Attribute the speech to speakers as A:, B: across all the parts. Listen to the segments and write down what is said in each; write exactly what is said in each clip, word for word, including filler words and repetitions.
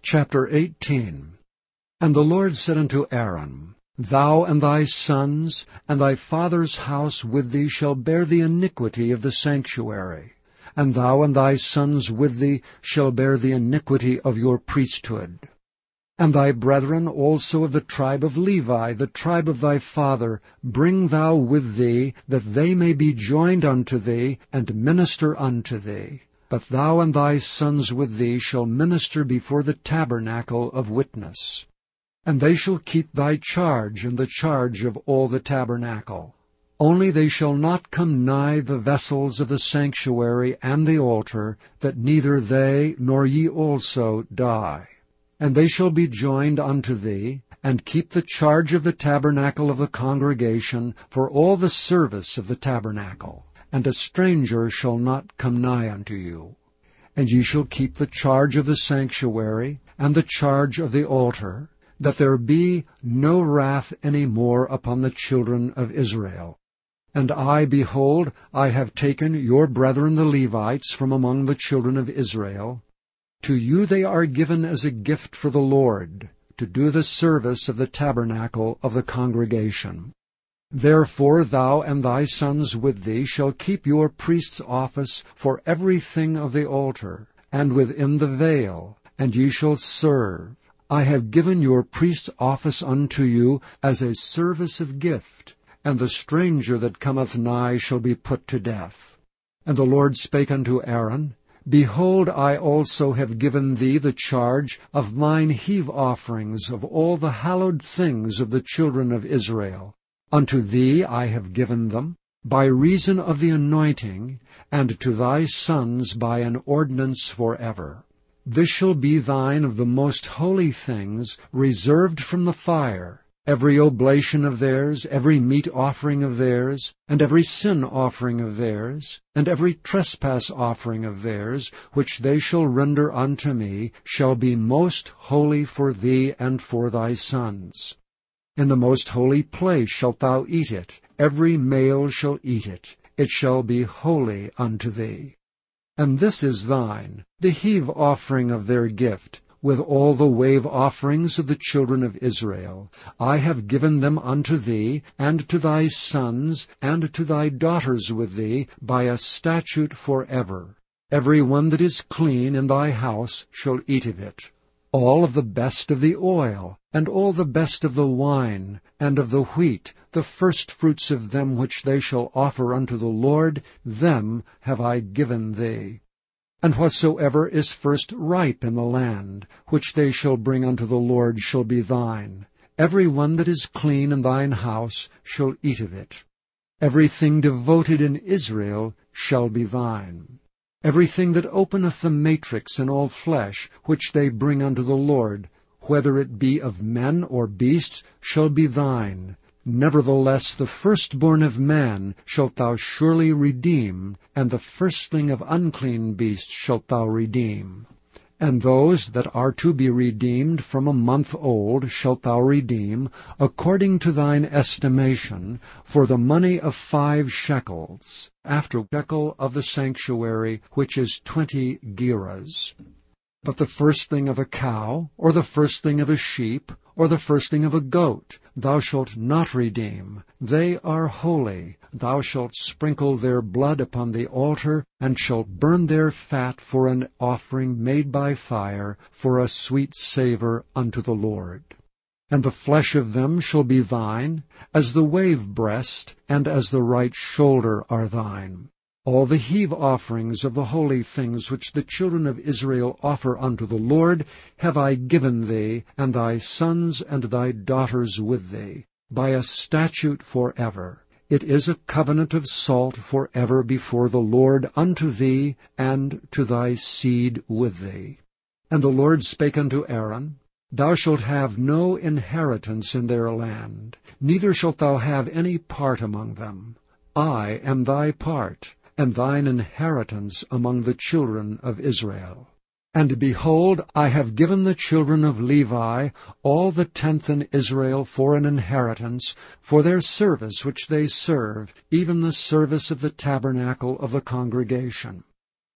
A: Chapter eighteen. And the Lord said unto Aaron, Thou and thy sons and thy father's house with thee shall bear the iniquity of the sanctuary, and thou and thy sons with thee shall bear the iniquity of your priesthood. And thy brethren also of the tribe of Levi, the tribe of thy father, bring thou with thee, that they may be joined unto thee, and minister unto thee. But thou and thy sons with thee shall minister before the tabernacle of witness. And they shall keep thy charge and the charge of all the tabernacle. Only they shall not come nigh the vessels of the sanctuary and the altar, that neither they nor ye also die. And they shall be joined unto thee, and keep the charge of the tabernacle of the congregation for all the service of the tabernacle. And a stranger shall not come nigh unto you. And ye shall keep the charge of the sanctuary, and the charge of the altar, that there be no wrath any more upon the children of Israel. And I, behold, I have taken your brethren the Levites from among the children of Israel. To you they are given as a gift for the Lord, to do the service of the tabernacle of the congregation. Therefore thou and thy sons with thee shall keep your priest's office for everything of the altar, and within the veil, and ye shall serve. I have given your priest's office unto you as a service of gift, and the stranger that cometh nigh shall be put to death. And the Lord spake unto Aaron, Behold, I also have given thee the charge of mine heave offerings of all the hallowed things of the children of Israel. Unto thee I have given them, by reason of the anointing, and to thy sons by an ordinance forever. This shall be thine of the most holy things, reserved from the fire, every oblation of theirs, every meat offering of theirs, and every sin offering of theirs, and every trespass offering of theirs, which they shall render unto me, shall be most holy for thee and for thy sons. In the most holy place shalt thou eat it, every male shall eat it, it shall be holy unto thee. And this is thine, the heave offering of their gift, with all the wave offerings of the children of Israel. I have given them unto thee, and to thy sons, and to thy daughters with thee, by a statute forever. Every one that is clean in thy house shall eat of it. All of the best of the oil, and all the best of the wine, and of the wheat, the firstfruits of them which they shall offer unto the Lord, them have I given thee. And whatsoever is first ripe in the land, which they shall bring unto the Lord, shall be thine. Every one that is clean in thine house shall eat of it. Everything devoted in Israel shall be thine. Everything that openeth the matrix in all flesh, which they bring unto the Lord, whether it be of men or beasts, shall be thine. Nevertheless the firstborn of man shalt thou surely redeem, and the firstling of unclean beasts shalt thou redeem. And those that are to be redeemed from a month old shalt thou redeem, according to thine estimation, for the money of five shekels, after shekel of the sanctuary, which is twenty gerahs. But the firstling of a cow, or the firstling of a sheep, or the firstling of a goat, thou shalt not redeem. They are holy. Thou shalt sprinkle their blood upon the altar, and shalt burn their fat for an offering made by fire, for a sweet savour unto the Lord. And the flesh of them shall be thine, as the wave breast, and as the right shoulder are thine. All the heave offerings of the holy things which the children of Israel offer unto the Lord have I given thee, and thy sons and thy daughters with thee, by a statute forever. It is a covenant of salt forever before the Lord unto thee, and to thy seed with thee. And the Lord spake unto Aaron, Thou shalt have no inheritance in their land, neither shalt thou have any part among them. I am thy part, and thine inheritance among the children of Israel. And behold, I have given the children of Levi all the tenth in Israel for an inheritance, for their service which they serve, even the service of the tabernacle of the congregation.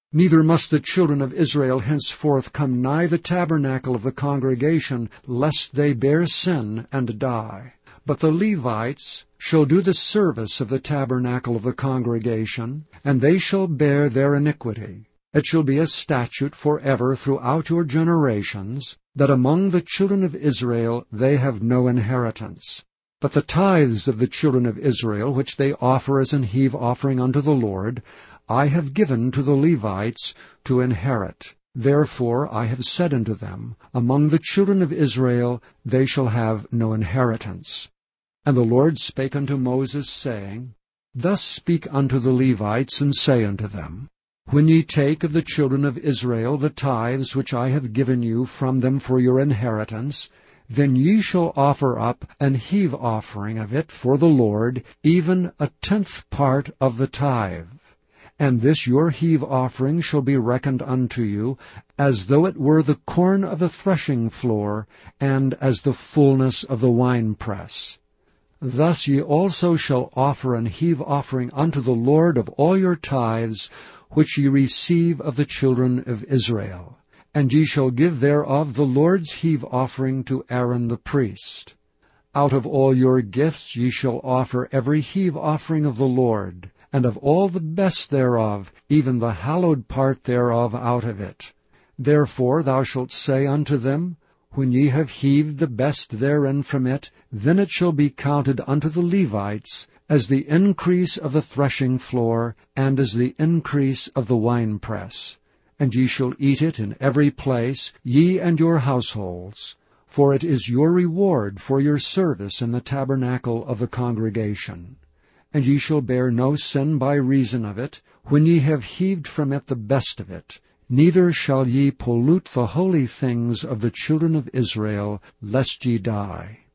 A: Neither must the children of Israel henceforth come nigh the tabernacle of the congregation, lest they bear sin and die. But the Levites shall do the service of the tabernacle of the congregation, and they shall bear their iniquity. It shall be a statute forever throughout your generations, that among the children of Israel they have no inheritance. But the tithes of the children of Israel, which they offer as an heave offering unto the Lord, I have given to the Levites to inherit. Therefore I have said unto them, Among the children of Israel they shall have no inheritance. And the Lord spake unto Moses, saying, Thus speak unto the Levites, and say unto them, When ye take of the children of Israel the tithes which I have given you from them for your inheritance, then ye shall offer up an heave offering of it for the Lord, even a tenth part of the tithe. And this your heave offering shall be reckoned unto you, as though it were the corn of the threshing floor, and as the fullness of the winepress. Thus ye also shall offer an heave offering unto the Lord of all your tithes, which ye receive of the children of Israel. And ye shall give thereof the Lord's heave offering to Aaron the priest. Out of all your gifts ye shall offer every heave offering of the Lord, and of all the best thereof, even the hallowed part thereof out of it. Therefore thou shalt say unto them, When ye have heaved the best therein from it, then it shall be counted unto the Levites as the increase of the threshing floor, and as the increase of the winepress. And ye shall eat it in every place, ye and your households. For it is your reward for your service in the tabernacle of the congregation. And ye shall bear no sin by reason of it, when ye have heaved from it the best of it. Neither shall ye pollute the holy things of the children of Israel, lest ye die.